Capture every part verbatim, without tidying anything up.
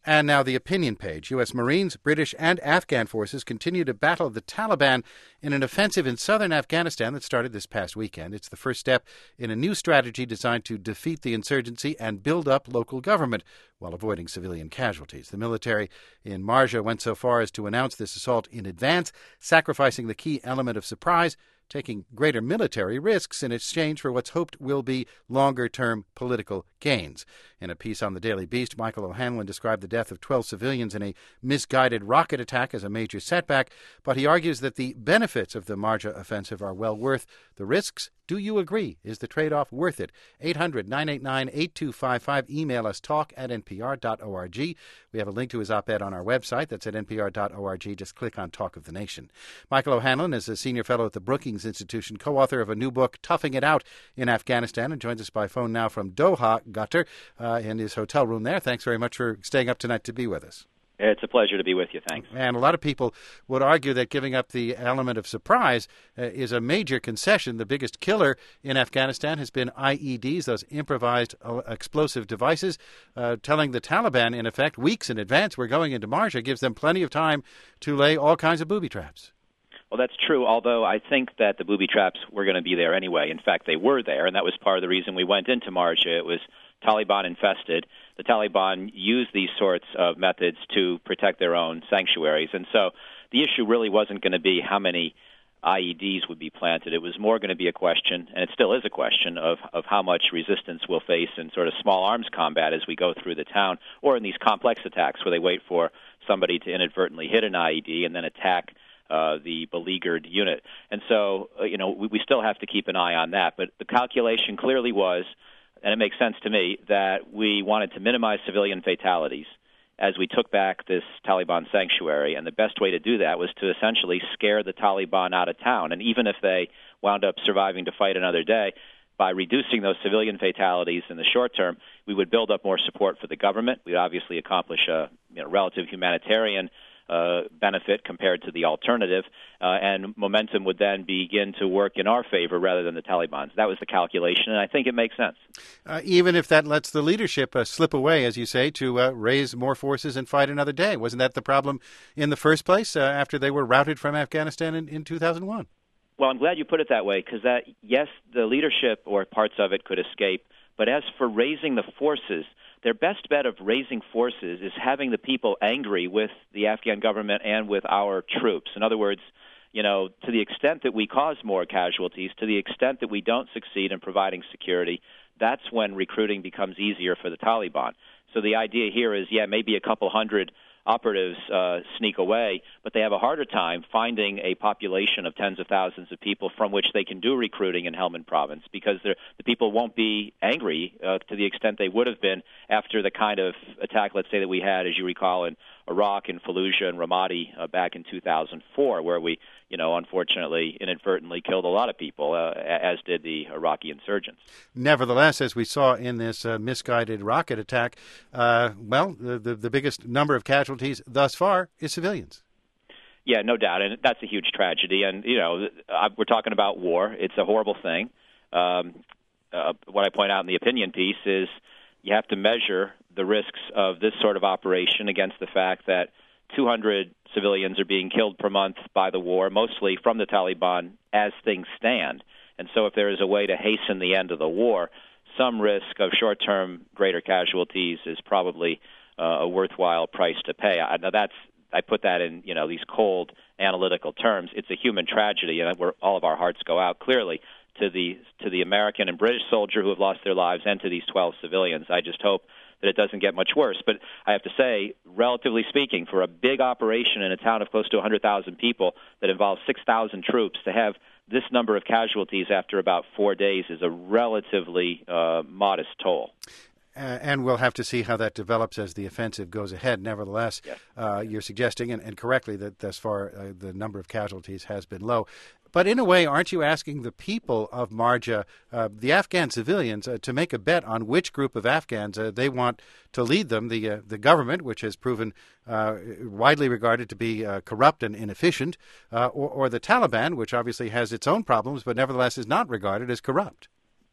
And now the opinion page. U S. Marines, British, and Afghan forces continue to battle the Taliban in an offensive in southern Afghanistan that started this past weekend. It's the first step in a new strategy designed to defeat the insurgency and build up local government while avoiding civilian casualties. The military in Marja went so far as to announce this assault in advance, sacrificing the key element of surprise, taking greater military risks in exchange for what's hoped will be longer-term political gains. In a piece on the Daily Beast, Michael O'Hanlon described the death of twelve civilians in a misguided rocket attack as a major setback, but he argues that the benefits of the Marja offensive are well worth the risks. Do you agree? Is the trade-off worth it? eight hundred, nine eight nine, eight two five five. Email us talk at n p r dot org. We have a link to his op-ed on our website. That's at n p r dot org. Just click on Talk of the Nation. Michael O'Hanlon is a senior fellow at the Brookings Institution, co-author of a new book, Toughing It Out in Afghanistan, and joins us by phone now from Doha, Qatar, uh, in his hotel room there. Thanks very much for staying up tonight to be with us. It's a pleasure to be with you. Thanks. And a lot of people would argue that giving up the element of surprise uh, is a major concession. The biggest killer in Afghanistan has been I E Ds, those improvised uh, explosive devices. Uh, telling the Taliban, in effect, weeks in advance we're going into Marja gives them plenty of time to lay all kinds of booby traps. Well, that's true, although I think that the booby traps were going to be there anyway. In fact, they were there, and that was part of the reason we went into Marja. It was Taliban-infested. The Taliban used these sorts of methods to protect their own sanctuaries. And so the issue really wasn't going to be how many I E Ds would be planted. It was more going to be a question, and it still is a question, of, of how much resistance we'll face in sort of small arms combat as we go through the town, or in these complex attacks where they wait for somebody to inadvertently hit an I E D and then attack Uh, the beleaguered unit. And so, uh, you know, we, we still have to keep an eye on that. But the calculation clearly was, and it makes sense to me, that we wanted to minimize civilian fatalities as we took back this Taliban sanctuary. And the best way to do that was to essentially scare the Taliban out of town. And even if they wound up surviving to fight another day, by reducing those civilian fatalities in the short term, we would build up more support for the government. We'd obviously accomplish a you know, relative humanitarian Uh, benefit compared to the alternative, uh, and momentum would then begin to work in our favor rather than the Taliban's. That was the calculation, and I think it makes sense. Uh, even if that lets the leadership uh, slip away, as you say, to uh, raise more forces and fight another day. Wasn't that the problem in the first place uh, after they were routed from Afghanistan in, in two thousand one? Well, I'm glad you put it that way, because that, yes, the leadership or parts of it could escape, but as for raising the forces, their best bet of raising forces is having the people angry with the Afghan government and with our troops. In other words, you know, to the extent that we cause more casualties, to the extent that we don't succeed in providing security, that's when recruiting becomes easier for the Taliban. So the idea here is, yeah, maybe a couple hundred operatives uh, sneak away, but they have a harder time finding a population of tens of thousands of people from which they can do recruiting in Helmand Province, because the people won't be angry uh, to the extent they would have been after the kind of attack, let's say, that we had, as you recall, in Iraq and Fallujah and Ramadi uh, back in two thousand four, where we, you know, unfortunately, inadvertently killed a lot of people, uh, as did the Iraqi insurgents. Nevertheless, as we saw in this uh, misguided rocket attack, uh, well, the, the, the biggest number of casualties thus far is civilians. Yeah, no doubt, and that's a huge tragedy. And, you know, we're talking about war. It's a horrible thing. Um, uh, what I point out in the opinion piece is you have to measure the risks of this sort of operation against the fact that two hundred civilians are being killed per month by the war, mostly from the Taliban, as things stand. And so if there is a way to hasten the end of the war, some risk of short-term greater casualties is probably uh, a worthwhile price to pay. I, now that's I put that in, you know, these cold analytical terms. It's a human tragedy, and we're, all of our hearts go out clearly to the to the American and British soldier who have lost their lives and to these twelve civilians. I just hope that it doesn't get much worse. But I have to say, relatively speaking, for a big operation in a town of close to one hundred thousand people that involves six thousand troops, to have this number of casualties after about four days is a relatively uh, modest toll. Uh, and we'll have to see how that develops as the offensive goes ahead. Nevertheless, yes. uh, you're suggesting, and, and correctly, that thus far uh, the number of casualties has been low. But in a way, aren't you asking the people of Marja, uh, the Afghan civilians, uh, to make a bet on which group of Afghans uh, they want to lead them? The uh, the government, which has proven uh, widely regarded to be uh, corrupt and inefficient, uh, or, or the Taliban, which obviously has its own problems, but nevertheless is not regarded as corrupt?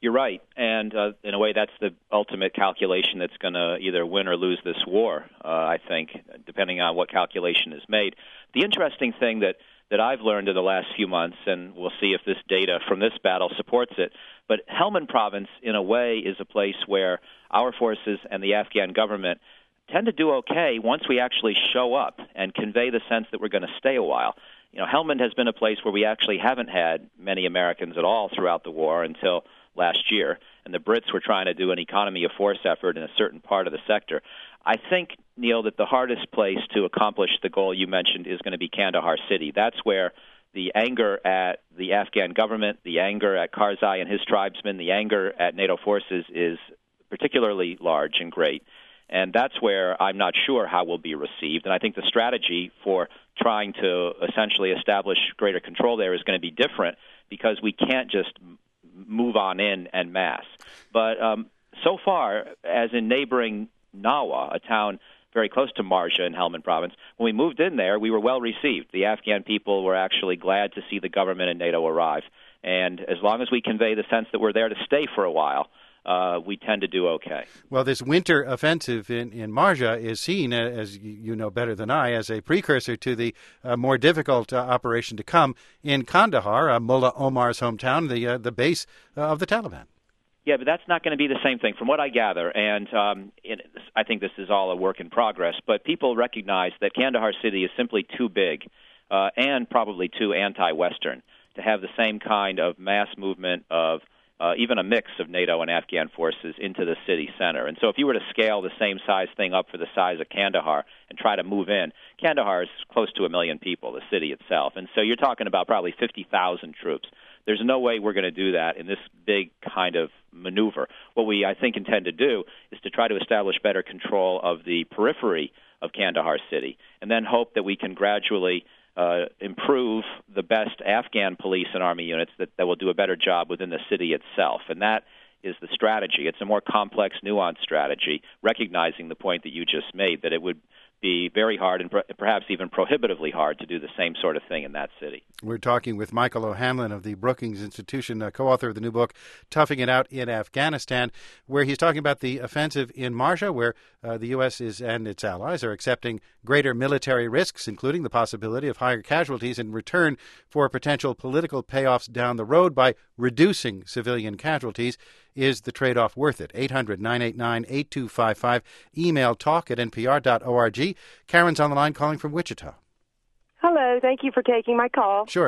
You're right, and uh, in a way, that's the ultimate calculation that's going to either win or lose this war, uh, I think, depending on what calculation is made. The interesting thing that, that I've learned in the last few months, and we'll see if this data from this battle supports it, but Helmand Province, in a way, is a place where our forces and the Afghan government tend to do okay once we actually show up and convey the sense that we're going to stay a while. You know, Helmand has been a place where we actually haven't had many Americans at all throughout the war until last year, and the Brits were trying to do an economy of force effort in a certain part of the sector. I think, Neil, that the hardest place to accomplish the goal you mentioned is going to be Kandahar City. That's where the anger at the Afghan government, the anger at Karzai and his tribesmen, the anger at NATO forces is particularly large and great. And that's where I'm not sure how we'll be received. And I think the strategy for trying to essentially establish greater control there is going to be different because we can't just move on in en masse. But um, so far, as in neighboring Nawa, a town very close to Marja in Helmand Province, when we moved in there, we were well received. The Afghan people were actually glad to see the government and NATO arrive. And as long as we convey the sense that we're there to stay for a while, Uh, we tend to do okay. Well, this winter offensive in, in Marja is seen, as you know better than I, as a precursor to the uh, more difficult uh, operation to come in Kandahar, uh, Mullah Omar's hometown, the uh, the base uh, of the Taliban. Yeah, but that's not going to be the same thing, from what I gather. And um, it, I think this is all a work in progress. But people recognize that Kandahar City is simply too big uh, and probably too anti-Western to have the same kind of mass movement of Uh, even a mix of NATO and Afghan forces into the city center. And so if you were to scale the same size thing up for the size of Kandahar and try to move in, Kandahar is close to a million people, the city itself. And so you're talking about probably fifty thousand troops. There's no way we're going to do that in this big kind of maneuver. What we, I think, intend to do is to try to establish better control of the periphery of Kandahar City and then hope that we can gradually Uh, improve the best Afghan police and army units that, that will do a better job within the city itself. And that is the strategy. It's a more complex, nuanced strategy, recognizing the point that you just made, that it would be very hard and per- perhaps even prohibitively hard to do the same sort of thing in that city. We're talking with Michael O'Hanlon of the Brookings Institution, uh, co-author of the new book, Toughing It Out in Afghanistan, where he's talking about the offensive in Marja, where uh, the U S is and its allies are accepting greater military risks, including the possibility of higher casualties in return for potential political payoffs down the road by reducing civilian casualties. Is the trade-off worth it? eight hundred, nine eight nine, eight two five five. Email talk at n p r dot org. Karen's on the line calling from Wichita. Hello. Thank you for taking my call. Sure.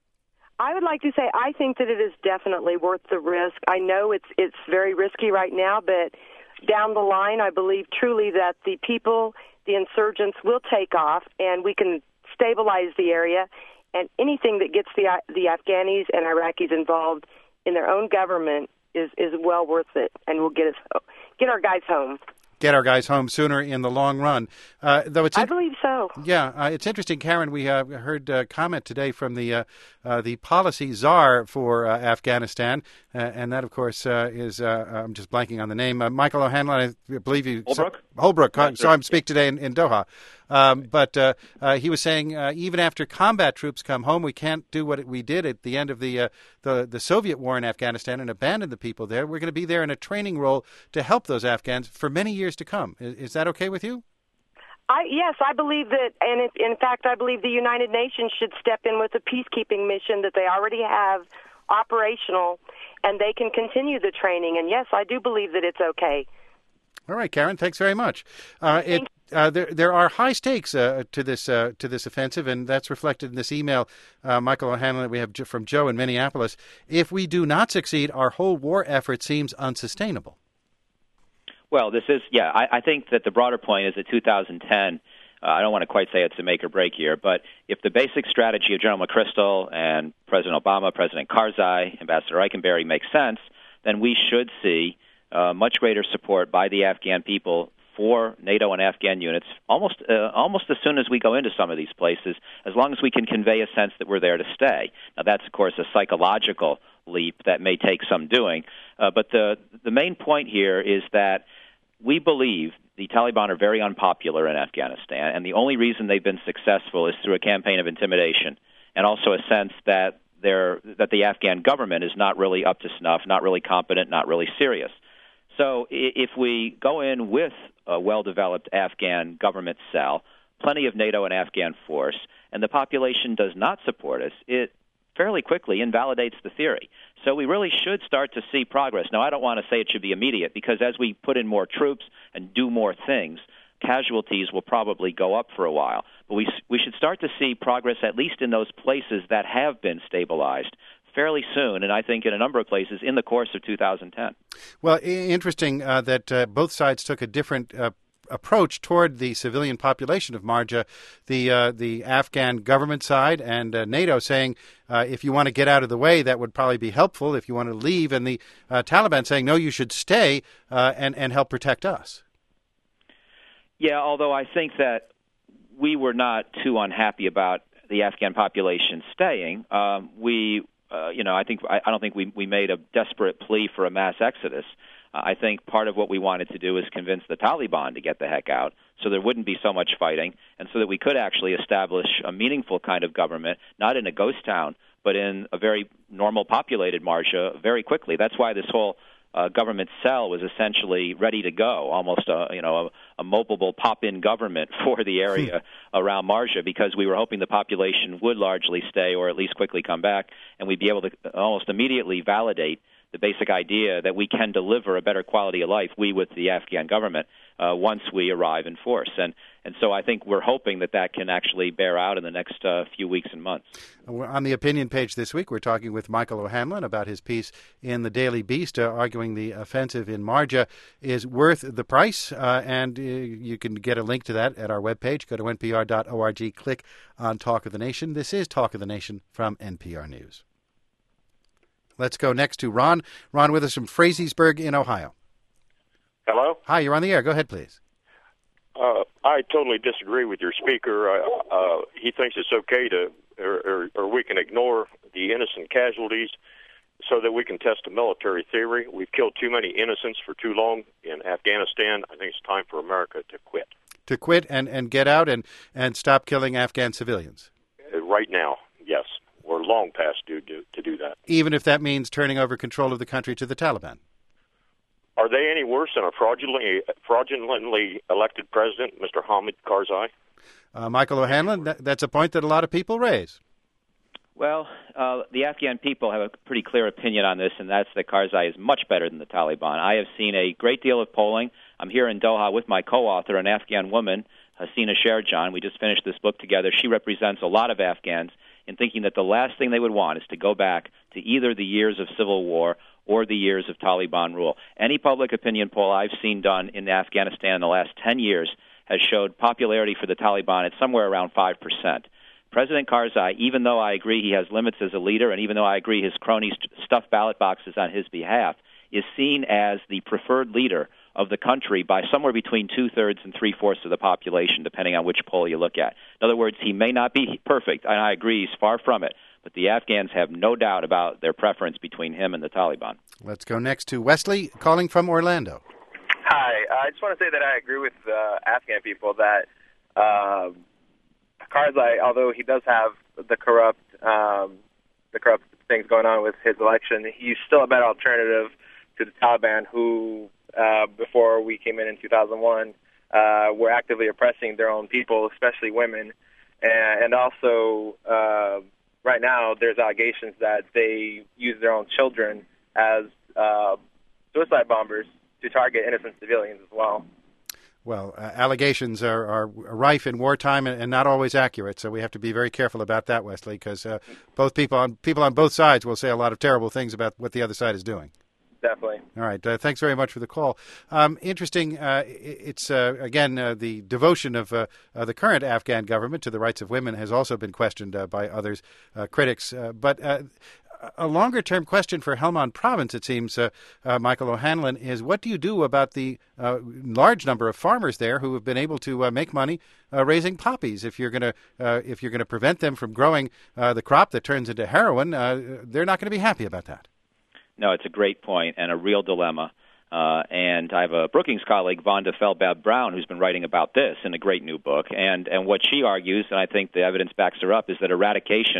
I would like to say I think that it is definitely worth the risk. I know it's it's very risky right now, but down the line, I believe truly that the people, the insurgents, will take off, and we can stabilize the area. And anything that gets the the Afghanis and Iraqis involved in their own government is, is well worth it, and will get us get our guys home. Get our guys home sooner in the long run. Uh, though it's I believe so. Yeah, uh, it's interesting, Karen. We uh, heard a comment today from the uh, uh, the policy czar for uh, Afghanistan, uh, and that, of course, uh, is uh, I'm just blanking on the name. Uh, Michael O'Hanlon, I believe you. Holbrooke. So, Holbrooke. Yeah, saw him speak today in, in Doha. Um, but uh, uh, he was saying uh, even after combat troops come home, we can't do what we did at the end of the uh, the the Soviet war in Afghanistan and abandon the people there. We're going to be there in a training role to help those Afghans for many years to come. Is, is that okay with you? I, yes, I believe that, and it, in fact, I believe the United Nations should step in with a peacekeeping mission that they already have operational, and they can continue the training. And yes, I do believe that it's okay. All right, Karen. Thanks very much. Uh, it, uh, there, there are high stakes uh, to this uh, to this offensive, and that's reflected in this email, uh, Michael O'Hanlon, that we have from Joe in Minneapolis. If we do not succeed, our whole war effort seems unsustainable. Well, this is, yeah, I, I think that the broader point is that two thousand ten, uh, I don't want to quite say it's a make or break year, but if the basic strategy of General McChrystal and President Obama, President Karzai, Ambassador Eikenberry makes sense, then we should see uh, much greater support by the Afghan people for NATO and Afghan units almost uh, almost as soon as we go into some of these places, as long as we can convey a sense that we're there to stay. Now, that's, of course, a psychological leap that may take some doing, uh, but the the main point here is that we believe the Taliban are very unpopular in Afghanistan, and the only reason they've been successful is through a campaign of intimidation and also a sense that they're, that the Afghan government is not really up to snuff, not really competent, not really serious. So if we go in with a well-developed Afghan government cell, plenty of NATO and Afghan force, and the population does not support us, it fairly quickly invalidates the theory. So we really should start to see progress. Now, I don't want to say it should be immediate, because as we put in more troops and do more things, casualties will probably go up for a while. But we we should start to see progress, at least in those places that have been stabilized, fairly soon, and I think in a number of places in the course of two thousand ten. Well, interesting uh, that uh, both sides took a different uh, approach toward the civilian population of Marja. The uh, the Afghan government side and uh, NATO saying uh, if you want to get out of the way, that would probably be helpful if you want to leave, and the uh, Taliban saying no, you should stay uh, and and help protect us. Yeah, although I think that we were not too unhappy about the Afghan population staying. Um, we Uh, you know, I think I, I don't think we, we made a desperate plea for a mass exodus. Uh, I think part of what we wanted to do is convince the Taliban to get the heck out, so there wouldn't be so much fighting, and so that we could actually establish a meaningful kind of government, not in a ghost town, but in a very normal populated Marja very quickly. That's why this whole uh, government cell was essentially ready to go, almost a you know a, a mobile pop-in government for the area around Marja, because we were hoping the population would largely stay or at least quickly come back, and we'd be able to almost immediately validate the basic idea that we can deliver a better quality of life, we with the Afghan government, uh, once we arrive in force. And and so I think we're hoping that that can actually bear out in the next uh, few weeks and months. On the opinion page this week, we're talking with Michael O'Hanlon about his piece in the Daily Beast, uh, arguing the offensive in Marja is worth the price, uh, and uh, you can get a link to that at our webpage. Go to N P R dot org, click on Talk of the Nation. This is Talk of the Nation from N P R News. Let's go next to Ron. Ron with us from Frazeysburg in Ohio. Hello? Hi, you're on the air. Go ahead, please. Uh, I totally disagree with your speaker. Uh, uh, he thinks it's okay to, or, or, or we can ignore the innocent casualties so that we can test a military theory. We've killed too many innocents for too long in Afghanistan. I think it's time for America to quit. To quit and, and get out and, and stop killing Afghan civilians? Uh, right now, yes. We're long past due to, to do that. Even if that means turning over control of the country to the Taliban? Are they any worse than a fraudulently, fraudulently elected president, Mister Hamid Karzai? Uh, Michael O'Hanlon, that, that's a point that a lot of people raise. Well, uh, the Afghan people have a pretty clear opinion on this, and that's that Karzai is much better than the Taliban. I have seen a great deal of polling. I'm here in Doha with my co-author, an Afghan woman, Hasina Sherjan. We just finished this book together. She represents a lot of Afghans in thinking that the last thing they would want is to go back to either the years of civil war or the years of Taliban rule. Any public opinion poll I've seen done in Afghanistan in the last ten years has showed popularity for the Taliban at somewhere around five percent. President Karzai, even though I agree he has limits as a leader, and even though I agree his cronies stuff ballot boxes on his behalf, is seen as the preferred leader of the country by somewhere between two-thirds and three-fourths of the population, depending on which poll you look at. In other words, he may not be perfect, and I agree he's far from it, but the Afghans have no doubt about their preference between him and the Taliban. Let's go next to Wesley, calling from Orlando. Hi. I just want to say that I agree with uh, Afghan people that uh, Karzai, although he does have the corrupt, um, the corrupt things going on with his election, he's still a better alternative to the Taliban, who Uh, before we came in in two thousand one, uh, were actively oppressing their own people, especially women. And, and also, uh, right now, there's allegations that they use their own children as uh, suicide bombers to target innocent civilians as well. Well, uh, allegations are, are rife in wartime and, and not always accurate, so we have to be very careful about that, Wesley, because uh, both people on people on both sides will say a lot of terrible things about what the other side is doing. Definitely. All right. Uh, thanks very much for the call. Um, interesting. Uh, it's, uh, again, uh, the devotion of uh, uh, the current Afghan government to the rights of women has also been questioned uh, by others, uh, critics. Uh, but uh, a longer-term question for Helmand Province, it seems, uh, uh, Michael O'Hanlon, is what do you do about the uh, large number of farmers there who have been able to uh, make money uh, raising poppies? If you're going to uh, if you're going to prevent them from growing uh, the crop that turns into heroin, uh, they're not going to be happy about that. No, it's a great point and a real dilemma. Uh, and I have a Brookings colleague, Vonda Feldbab-Brown, who's been writing about this in a great new book. And, and what she argues, and I think the evidence backs her up, is that eradication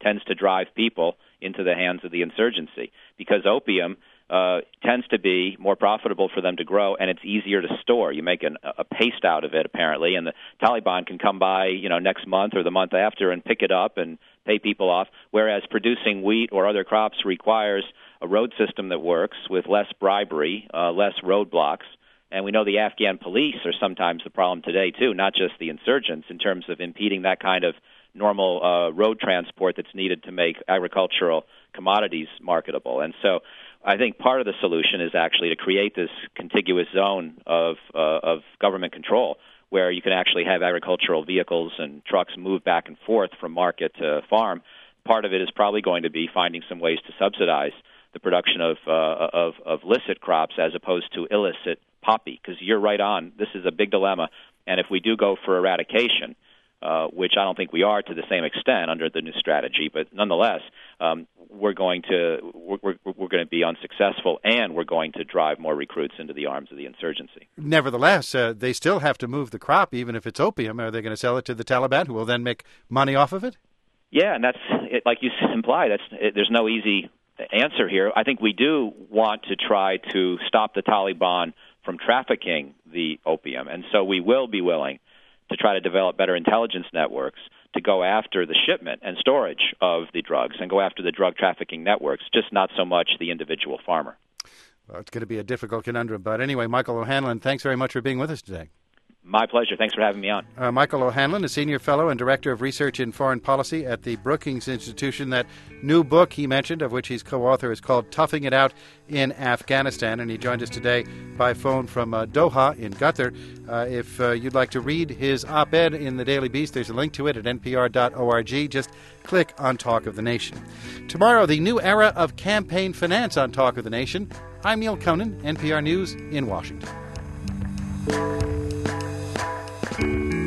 tends to drive people into the hands of the insurgency, because opium uh, tends to be more profitable for them to grow, and it's easier to store. You make an, a paste out of it, apparently, and the Taliban can come by, you know, next month or the month after and pick it up and pay people off, whereas producing wheat or other crops requires a road system that works with less bribery, uh, less roadblocks. And we know the Afghan police are sometimes the problem today, too, not just the insurgents, in terms of impeding that kind of normal uh, road transport that's needed to make agricultural commodities marketable. And so I think part of the solution is actually to create this contiguous zone of uh, of government control where you can actually have agricultural vehicles and trucks move back and forth from market to farm. Part of it is probably going to be finding some ways to subsidize the production of uh, of, of licit crops as opposed to illicit poppy, because you're right on. This is a big dilemma, and if we do go for eradication, uh, which I don't think we are to the same extent under the new strategy, but nonetheless, um, we're going to we're, we're, we're going to be unsuccessful, and we're going to drive more recruits into the arms of the insurgency. Nevertheless, uh, they still have to move the crop, even if it's opium. Are they going to sell it to the Taliban, who will then make money off of it? Yeah, and that's it, like you imply. That's it, there's no easy answer here. I think we do want to try to stop the Taliban from trafficking the opium, and so we will be willing to try to develop better intelligence networks to go after the shipment and storage of the drugs and go after the drug trafficking networks, just not so much the individual farmer. Well, it's going to be a difficult conundrum, but anyway, Michael O'Hanlon, thanks very much for being with us today. My pleasure. Thanks for having me on. Uh, Michael O'Hanlon, a senior fellow and director of research in foreign policy at the Brookings Institution. That new book he mentioned, of which he's co-author, is called Toughing It Out in Afghanistan, and he joined us today by phone from uh, Doha in Qatar. Uh, if uh, you'd like to read his op-ed in the Daily Beast, there's a link to it at n p r dot org. Just click on Talk of the Nation. Tomorrow, the new era of campaign finance on Talk of the Nation. I'm Neil Conan, N P R News in Washington. Thank you.